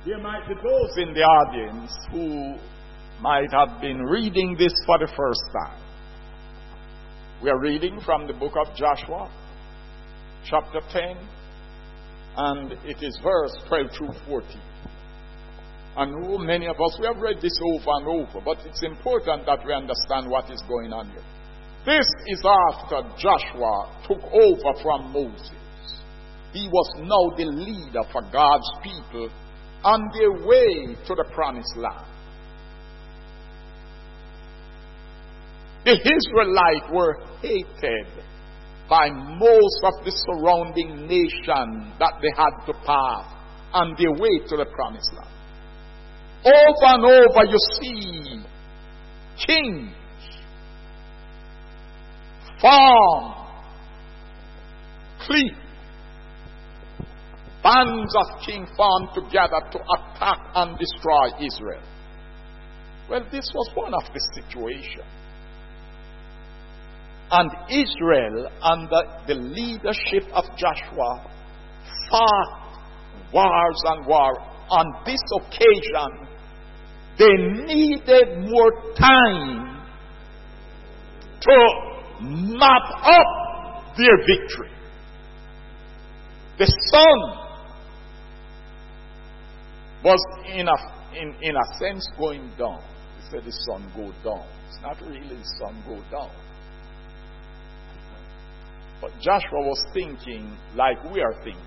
There might be those in the audience who might have been reading this for the first time. We are reading from the book of Joshua, chapter 10, and it is verse 12 through 14. And many of us, we have read this over and over, but it's important that we understand what is going on here. This is after Joshua took over from Moses. He was now the leader for God's people on their way to the promised land. The Israelites were hated by most of the surrounding nation that they had to pass on their way to the promised land. Over and over you see kings form, clique, bands of kings formed together to attack and destroy Israel. Well, this was one of the situations. And Israel, under the leadership of Joshua, fought wars and wars. On this occasion, they needed more time to map up their victory. The sun was in a sense going down. He said the sun go down. It's not really the sun go down. But Joshua was thinking like we are thinking.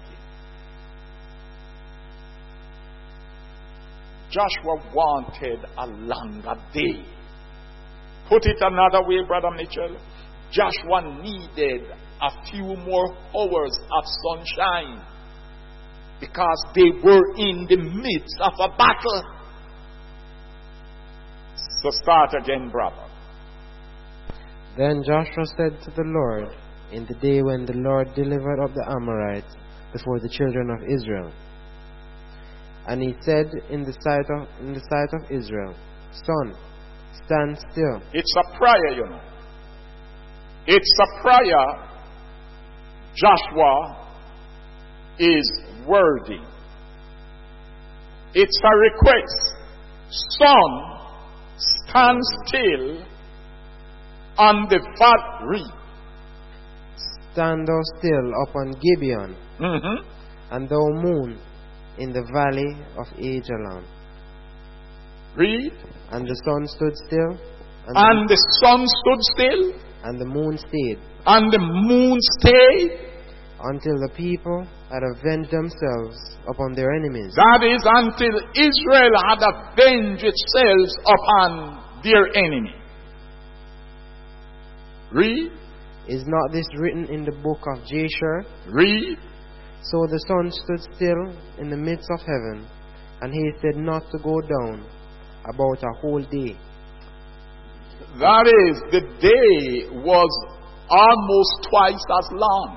Joshua wanted a longer day. Put it another way, Brother Mitchell. Joshua needed a few more hours of sunshine because they were in the midst of a battle. So start again, brother. Then Joshua said to the Lord, in the day when the Lord delivered up the Amorites before the children of Israel. And he said in the sight of Israel, Sun, stand still. It's a prayer, you know. It's a prayer Joshua is wording. It's a request. Sun, stand still on the valley. Stand thou still upon Gibeon, and thou moon in the valley of Ajalon. Read. And the sun stood still. And the sun stood still. And the moon stayed. And the moon stayed. Until the people had avenged themselves upon their enemies. That is, until Israel had avenged itself upon their enemy. Read. Is not this written in the book of Jasher? Read. So the sun stood still in the midst of heaven, and he said not to go down about a whole day. That is, the day was almost twice as long.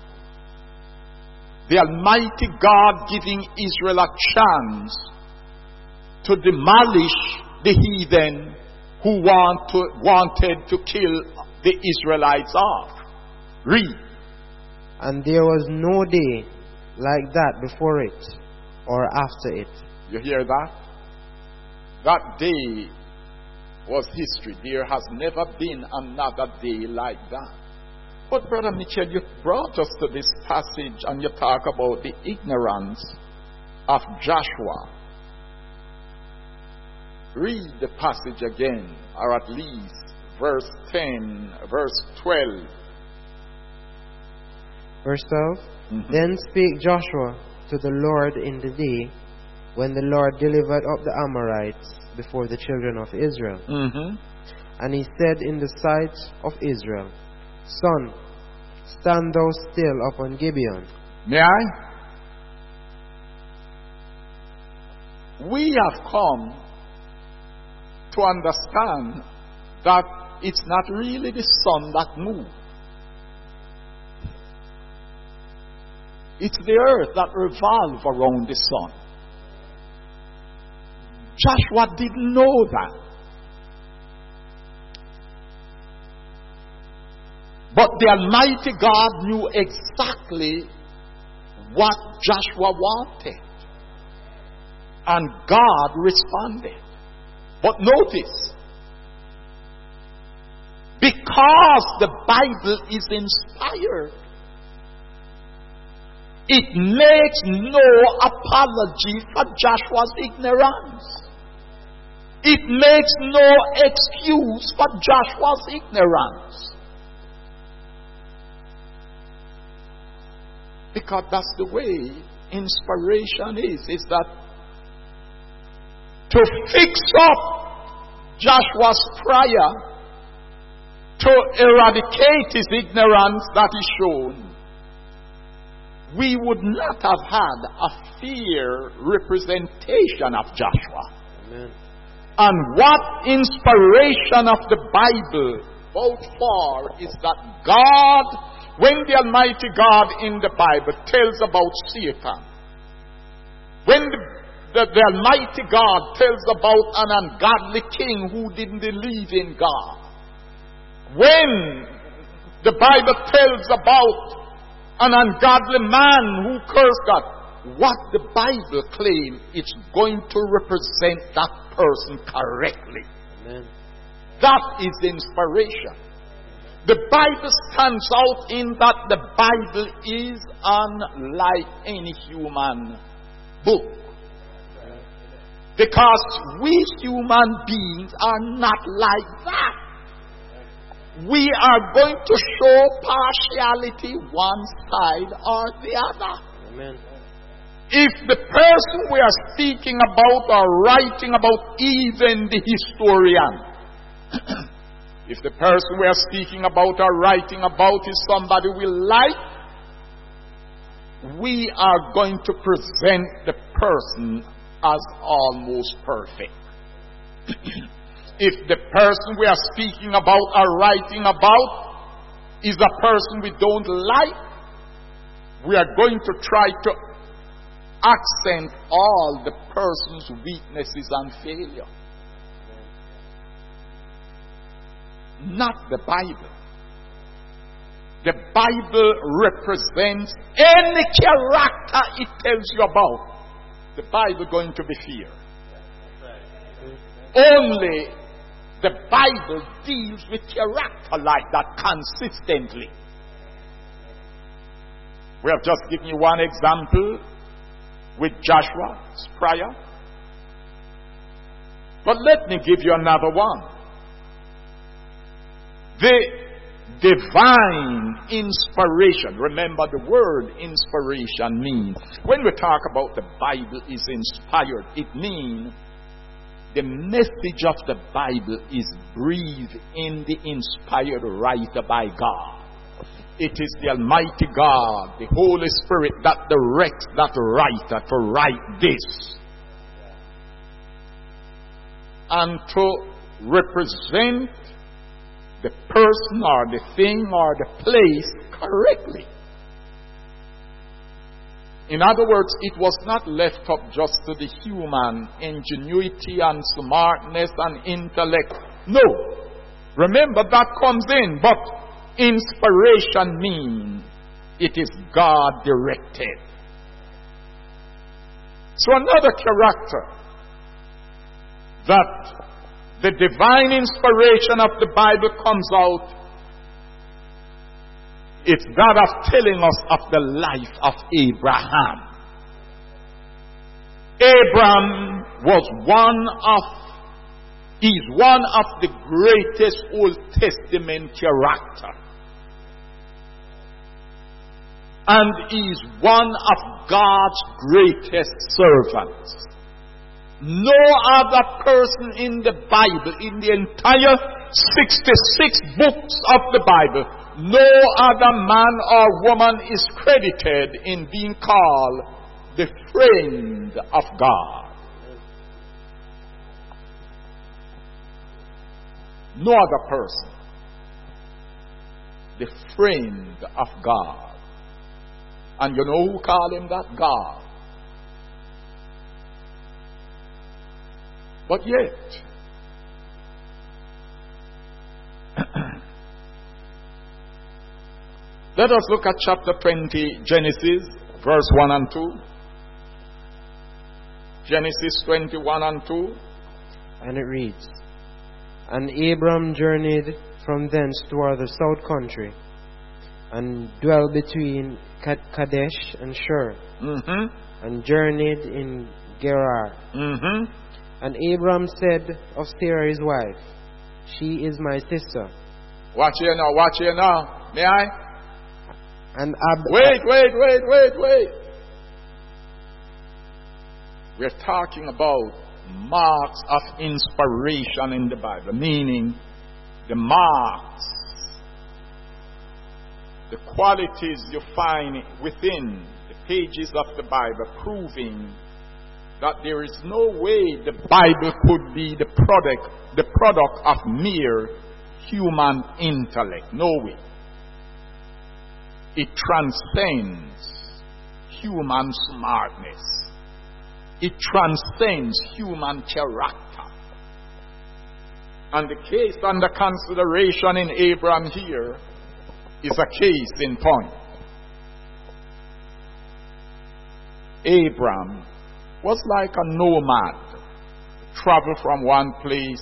The Almighty God giving Israel a chance to demolish the heathen who wanted to kill the Israelites off. Read. And there was no day like that before it or after it. You hear that? That day was history. There has never been another day like that. But Brother Mitchell, you brought us to this passage and you talk about the ignorance of Joshua. Read the passage again, or at least verse 10, verse 12. Verse 12. Then spake Joshua to the Lord in the day when the Lord delivered up the Amorites before the children of Israel. And he said in the sight of Israel, Sun, stand thou still upon Gibeon. May I? We have come to understand that it's not really the sun that moves. It's the earth that revolves around the sun. Joshua didn't know that. But the Almighty God knew exactly what Joshua wanted. And God responded. But notice, because the Bible is inspired, it makes no apology for Joshua's ignorance. It makes no excuse for Joshua's ignorance. Because that's the way inspiration is that to fix up Joshua's prayer, to eradicate his ignorance that is shown, we would not have had a fair representation of Joshua. Amen. And what inspiration of the Bible both for is that God, when the Almighty God in the Bible tells about Satan, when the Almighty God tells about an ungodly king who didn't believe in God, when the Bible tells about an ungodly man who cursed God, what the Bible claims is going to represent that person correctly. Amen. That is inspiration. The Bible stands out in that the Bible is unlike any human book. Because we human beings are not like that. We are going to show partiality one side or the other. Amen. If the person we are speaking about or writing about, even the historian, if the person we are speaking about or writing about is somebody we like, we are going to present the person as almost perfect. If the person we are speaking about or writing about is a person we don't like, we are going to try to accent all the person's weaknesses and failure. Not the Bible. The Bible represents any character it tells you about. The Bible going to be feared. Only the Bible deals with character like that consistently. We have just given you one example with Joshua's prayer. But let me give you another one. The divine inspiration. Remember, the word inspiration means, when we talk about the Bible is inspired, it means the message of the Bible is breathed in the inspired writer by God. It is the Almighty God, the Holy Spirit, that directs that writer to write this. And to represent the person or the thing or the place correctly. In other words, it was not left up just to the human ingenuity and smartness and intellect. No. Remember, that comes in. But inspiration means it is God directed. So another character that the divine inspiration of the Bible comes out, it's that of telling us of the life of Abraham. Abraham was one of the greatest Old Testament character. And he's one of God's greatest servants. No other person in the Bible, in the entire 66 books of the Bible, no other man or woman is credited in being called the friend of God. No other person. The friend of God. And you know who called him that? God. But yet, let us look at chapter 20, Genesis, verse 1 and 2. Genesis 21 and 2. And it reads, And Abram journeyed from thence toward the south country, and dwelt between Kadesh and Shur, and journeyed in Gerar. And Abram said of Sarah his wife, She is my sister. Watch here now. May I? And Wait. We're talking about marks of inspiration in the Bible, meaning the marks, the qualities you find within the pages of the Bible proving that there is no way the Bible could be the product of mere human intellect. No way. It transcends human smartness. It transcends human character. And the case under consideration in Abraham here is a case in point. Abraham was like a nomad, travel from one place,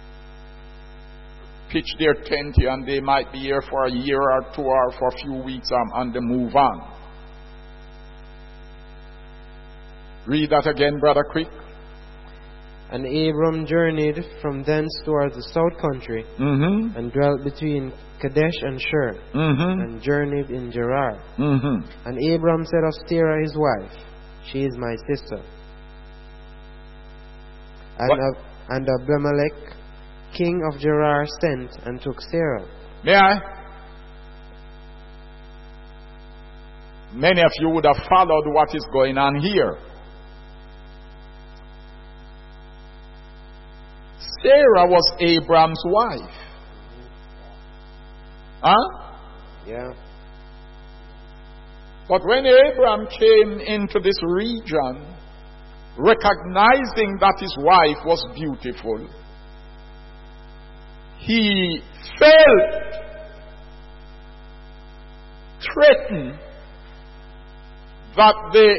pitch their tent here, and they might be here for a year or two or for a few weeks and they move on. Read that again, Brother Quick. And Abram journeyed from thence toward the south country, and dwelt between Kadesh and Shur, and journeyed in Gerar. And Abram said of Sarah his wife, She is my sister. And Abimelech, king of Gerar, sent and took Sarah. May I? Many of you would have followed what is going on here. Sarah was Abraham's wife. Huh? Yeah. But when Abraham came into this region, recognizing that his wife was beautiful, he felt threatened that the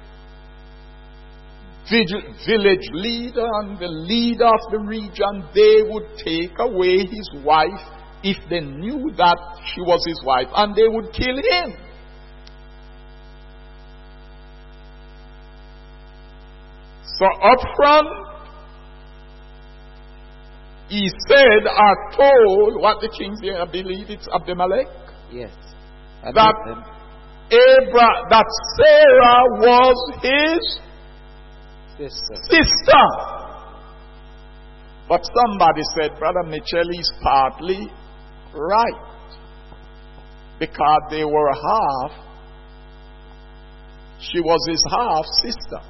village leader and the leader of the region, they would take away his wife if they knew that she was his wife, and they would kill him. So up front, he said or told what the king said, I believe it's Abimelech. Yes. That Sarah was his sister. But somebody said, Brother Mitchell is partly right. Because they were half, she was his half sister.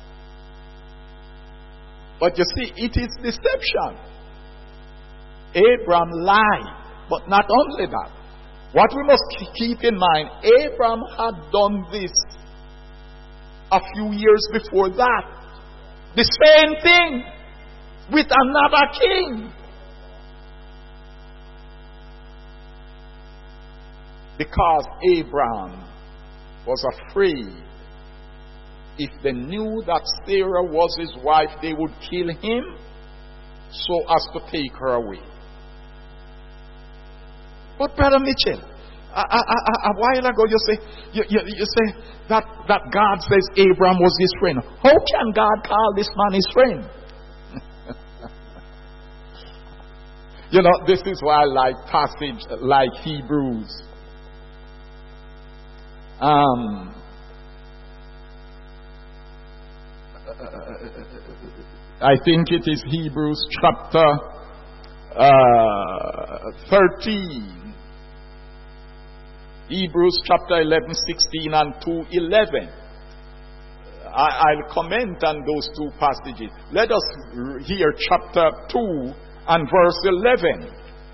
But you see, it is deception. Abraham lied. But not only that. What we must keep in mind, Abraham had done this a few years before that. The same thing with another king. Because Abraham was afraid if they knew that Sarah was his wife, they would kill him so as to take her away. But Brother Mitchell, a while ago you say that God says Abraham was his friend. How can God call this man his friend? You know, this is why I like passage like Hebrews. I think it is Hebrews chapter 13. Hebrews chapter 11, 16 and 2:11. I'll comment on those two passages. Let us hear chapter 2 and verse 11.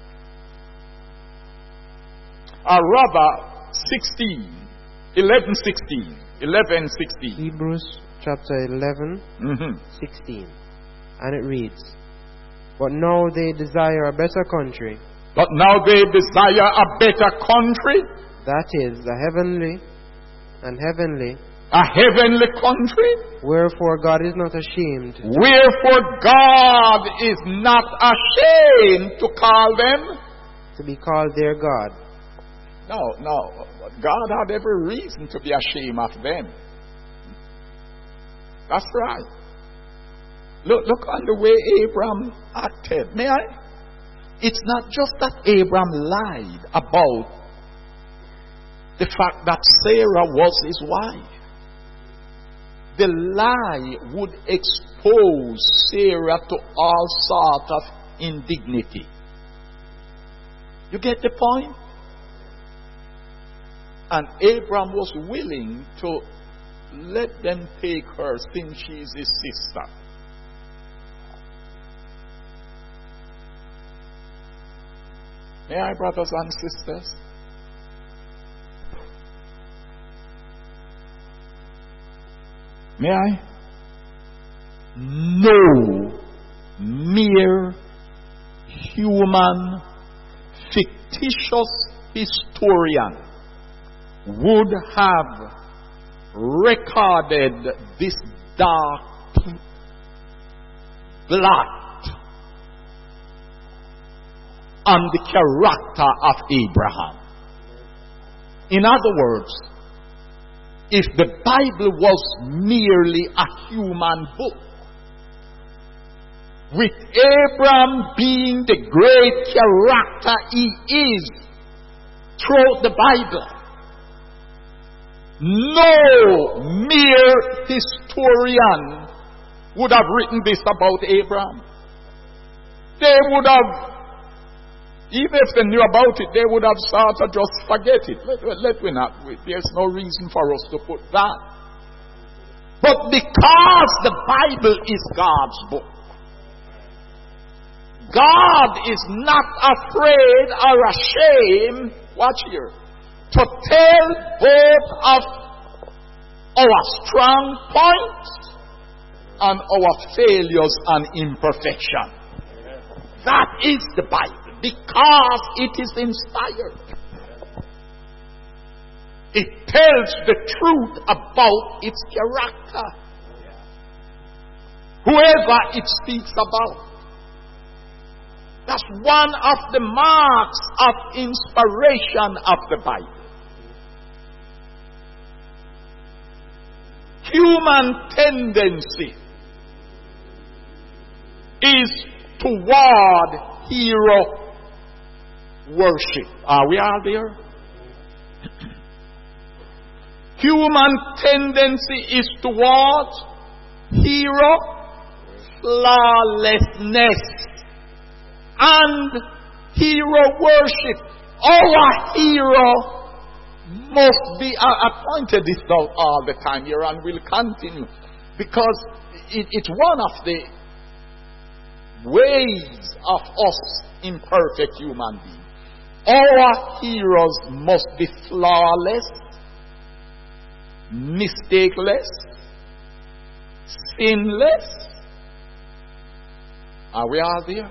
Or rather 16. 11, 16. 11, 16. Hebrews chapter 11, 16. And it reads, But now they desire a better country. But now they desire a better country. That is, the heavenly, A heavenly country. Wherefore God is not ashamed. Wherefore God is not ashamed to call them. To be called their God. No. God had every reason to be ashamed of them. That's right. Look on the way Abraham acted. May I? It's not just that Abraham lied about the fact that Sarah was his wife. The lie would expose Sarah to all sorts of indignity. You get the point? And Abraham was willing to let them take her since she's his sister. May I, brothers and sisters? May I? No mere human fictitious historian would have recorded this dark blot on the character of Abraham. In other words, if the Bible was merely a human book, with Abraham being the great character he is throughout the Bible, no mere historian would have written this about Abraham. They would have, even if they knew about it, they would have sort of just forget it. Let we not. There's no reason for us to put that. But because the Bible is God's book, God is not afraid or ashamed, watch here, to tell both of our strong points and our failures and imperfection. That is the Bible, because it is inspired. It tells the truth about its character. Whoever it speaks about. That's one of the marks of inspiration of the Bible. Human tendency is toward hero worship. Are we all there? Human tendency is toward hero flawlessness and hero worship. Our hero must be, I pointed this out all the time here and will continue, because it's one of the ways of us imperfect human beings. Our heroes must be flawless, mistakeless, sinless. Are we all there?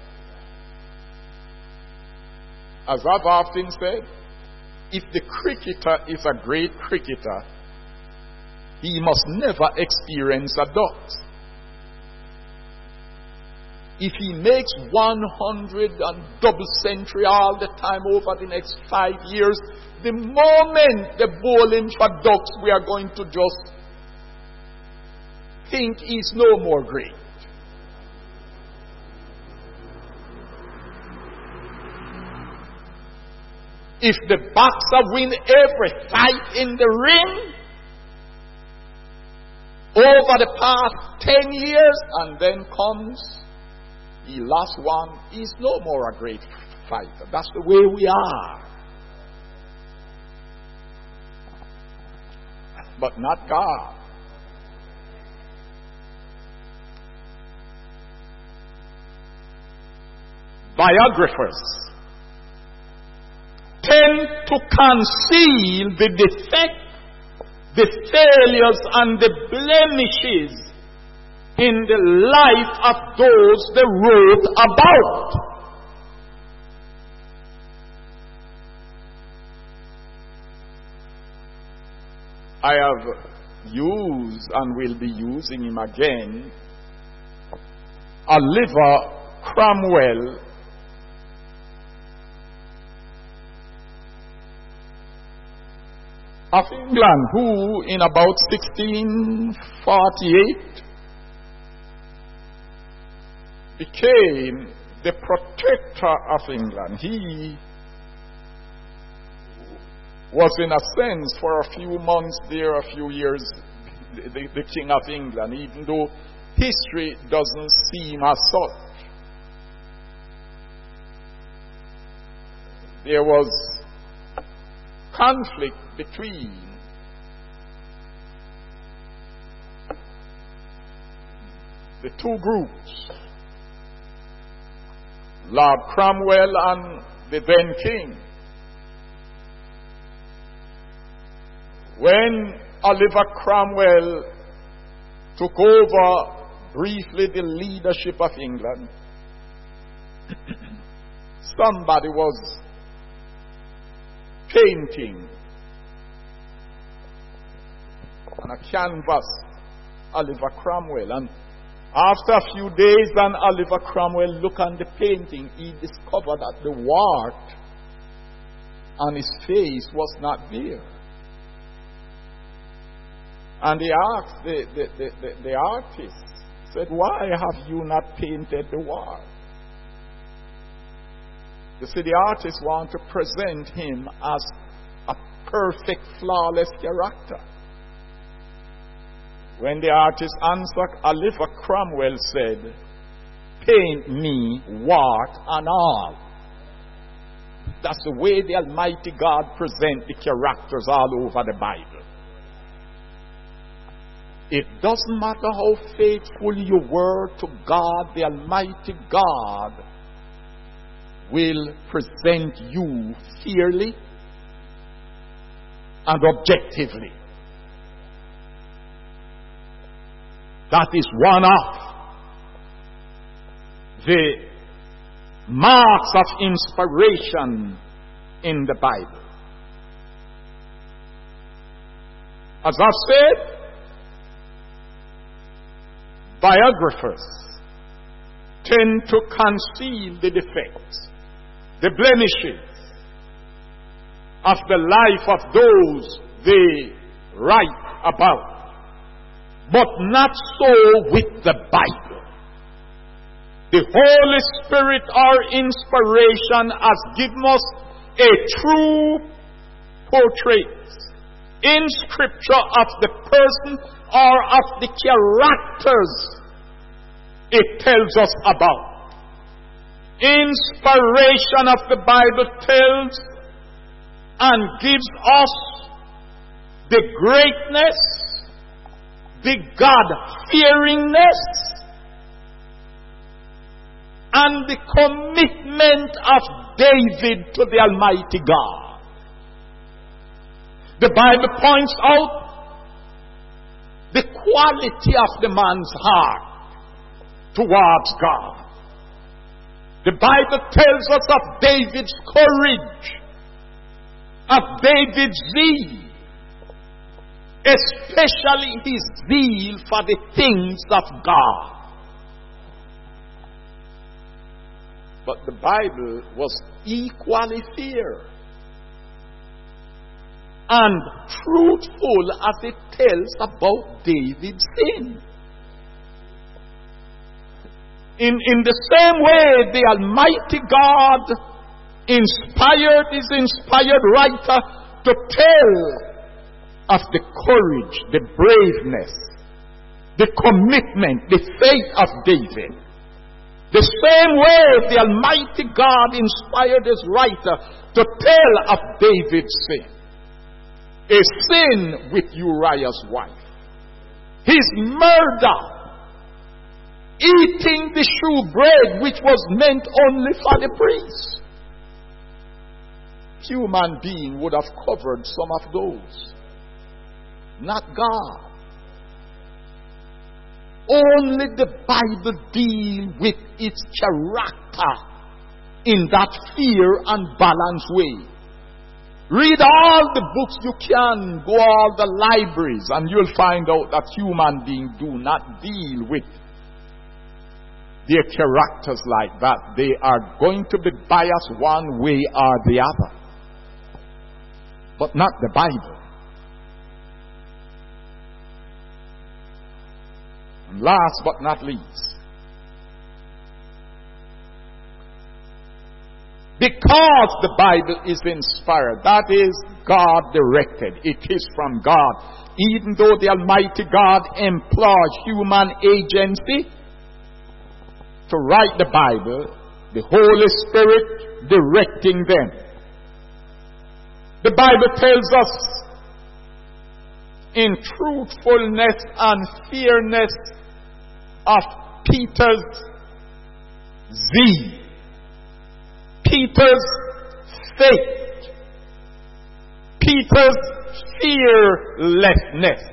As I've often said, if the cricketer is a great cricketer, he must never experience a dot. If he makes 100 and double century all the time over the next 5 years, the moment the bowling for ducks, we are going to just think he's no more great. If the boxer win every fight in the ring over the past 10 years and then comes he lost one, he's no more a great fighter. That's the way we are. But not God. Biographers tend to conceal the defect, the failures, and the blemishes in the life of those they wrote about. I have use and will be using him again, Oliver Cromwell of England, who in about 1648 became the protector of England. He was in a sense for a few months there, a few years, the King of England, even though history doesn't seem as such. There was conflict between the two groups, Lord Cromwell and the then king. When Oliver Cromwell took over briefly the leadership of England, somebody was painting on a canvas Oliver Cromwell, and after a few days, then Oliver Cromwell looked on the painting. He discovered that the wart on his face was not there. And he asked the artist, said, "Why have you not painted the wart?" You see, the artist wanted to present him as a perfect, flawless character. When the artist answered, Oliver Cromwell said, "Paint me wart and all." That's the way the Almighty God presents the characters all over the Bible. It doesn't matter how faithful you were to God, the Almighty God will present you fairly and objectively. That is one of the marks of inspiration in the Bible. As I've said, biographers tend to conceal the defects, the blemishes of the life of those they write about. But not so with the Bible. The Holy Spirit, our inspiration, has given us a true portrait in Scripture of the person or of the characters it tells us about. Inspiration of the Bible tells and gives us the greatness, the God-fearingness, and the commitment of David to the Almighty God. The Bible points out the quality of the man's heart towards God. The Bible tells us of David's courage, of David's zeal, especially his zeal for the things of God. But the Bible was equally fair and truthful as it tells about David's sin. In the same way, the Almighty God his inspired writer to tell of the courage, the braveness, the commitment, the faith of David. The same way the Almighty God inspired his writer to tell of David's sin. A sin with Uriah's wife. His murder. Eating the shewbread which was meant only for the priest. Human being would have covered some of those. Not God. Only the Bible deals with its character in that fair and balanced way. Read all the books you can. Go all the libraries, and you'll find out that human beings do not deal with their characters like that. They are going to be biased one way or the other. But not the Bible. And last but not least, because the Bible is inspired, that is God directed, it is from God. Even though the Almighty God employs human agency to write the Bible, the Holy Spirit directing them. The Bible tells us in truthfulness and fairness of Peter's zeal, Peter's faith, Peter's fearlessness,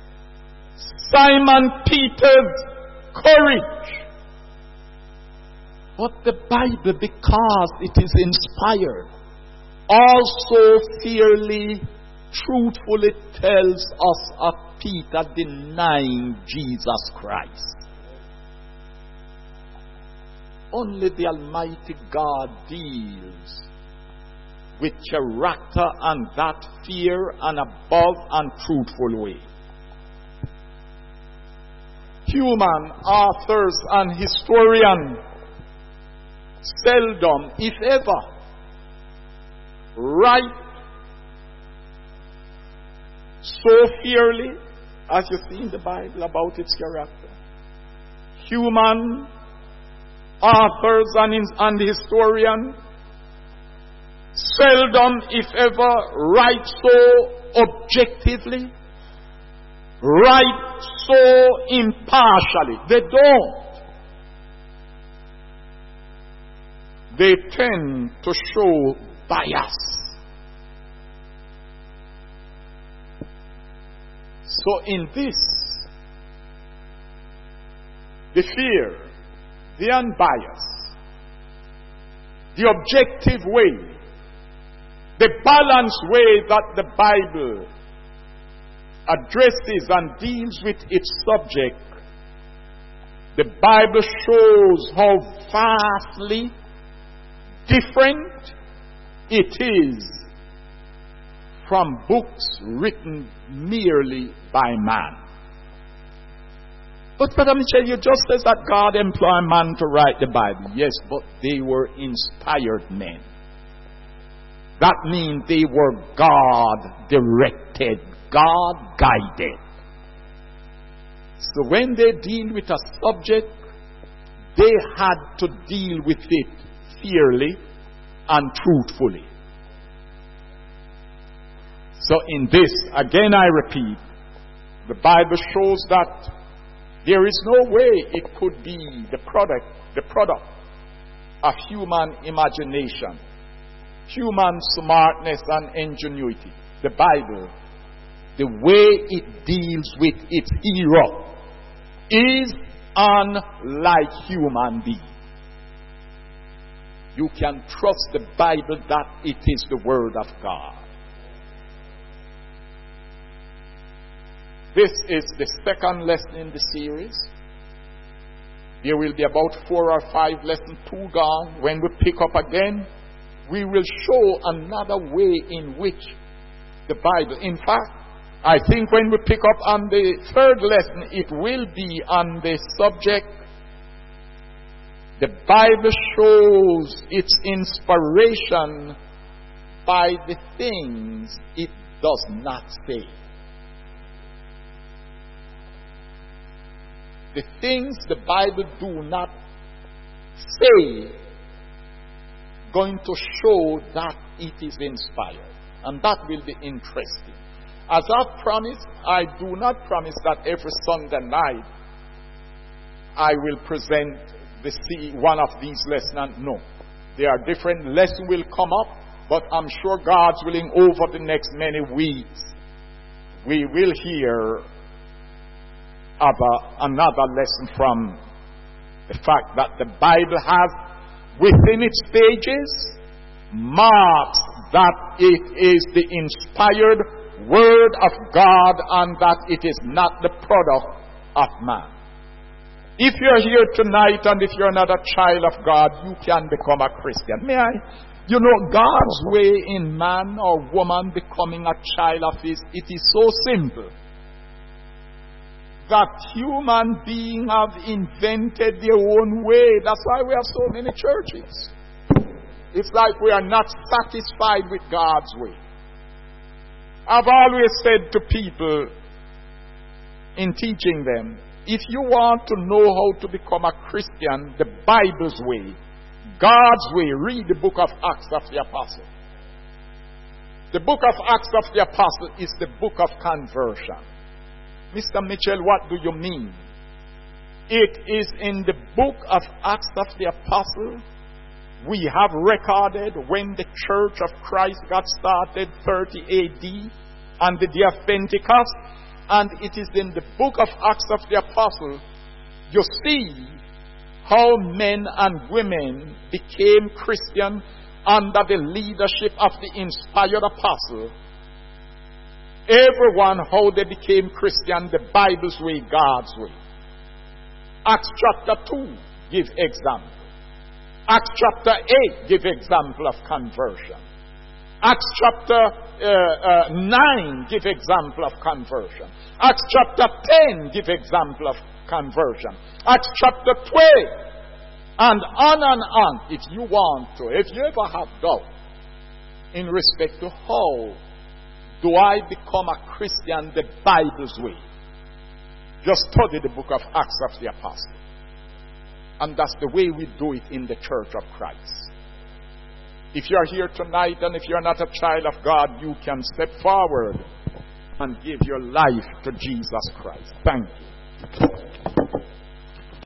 Simon Peter's courage. But the Bible, because it is inspired, also fairly, truthfully tells us of Peter denying Jesus Christ. Only the Almighty God deals with character and that fear and above and truthful way. Human authors and historians seldom, if ever, write so fairly as you see in the Bible about its character. Human authors and historians seldom, if ever, write so objectively, write so impartially. They don't. They tend to show bias. So in this, the fear, the unbiased, the objective way, the balanced way that the Bible addresses and deals with its subject, the Bible shows how vastly different it is from books written merely by man. But Brother Mitchell, you just said that God employed man to write the Bible. Yes, but they were inspired men. That means they were God-directed, God-guided. So when they deal with a subject, they had to deal with it fairly and truthfully. So in this, again I repeat, the Bible shows that there is no way it could be the product of human imagination, human smartness and ingenuity. The Bible, the way it deals with its hero, is unlike human beings. You can trust the Bible that it is the Word of God. This is the second lesson in the series. There will be about 4 or 5 lessons, 2 gone. When we pick up again, we will show another way in which the Bible, in fact, I think when we pick up on the 3rd lesson, it will be on the subject, the Bible shows its inspiration by the things it does not say. The things the Bible do not say going to show that it is inspired. And that will be interesting. As I've promised, I do not promise that every Sunday night I will present one of these lessons. No. There are different lessons will come up, but I'm sure God's willing over the next many weeks we will hear another lesson from the fact that the Bible has within its pages marks that it is the inspired Word of God and that it is not the product of man. If you're here tonight and if you're not a child of God, you can become a Christian. May I? You know, God's way in man or woman becoming a child of His, it is so simple that human beings have invented their own way. That's why we have so many churches. It's like we are not satisfied with God's way. I've always said to people in teaching them, if you want to know how to become a Christian the Bible's way, God's way, read the book of Acts of the Apostle. The book of Acts of the Apostle is the book of conversion. Mr. Mitchell, what do you mean? It is in the book of Acts of the Apostle we have recorded when the Church of Christ got started 30 AD on the day of Pentecost. And it is in the book of Acts of the Apostle you see how men and women became Christian under the leadership of the inspired apostle. Everyone, how they became Christian, the Bible's way, God's way. Acts chapter 2 give example. Acts chapter 8 give example of conversion. Acts chapter 9 give example of conversion. Acts chapter 10 give example of conversion. Acts chapter 12 and on, if you want to, if you ever have doubt in respect to how do I become a Christian the Bible's way, just study the book of Acts of the Apostle. And that's the way we do it in the Church of Christ. If you are here tonight and if you are not a child of God, you can step forward and give your life to Jesus Christ. Thank you.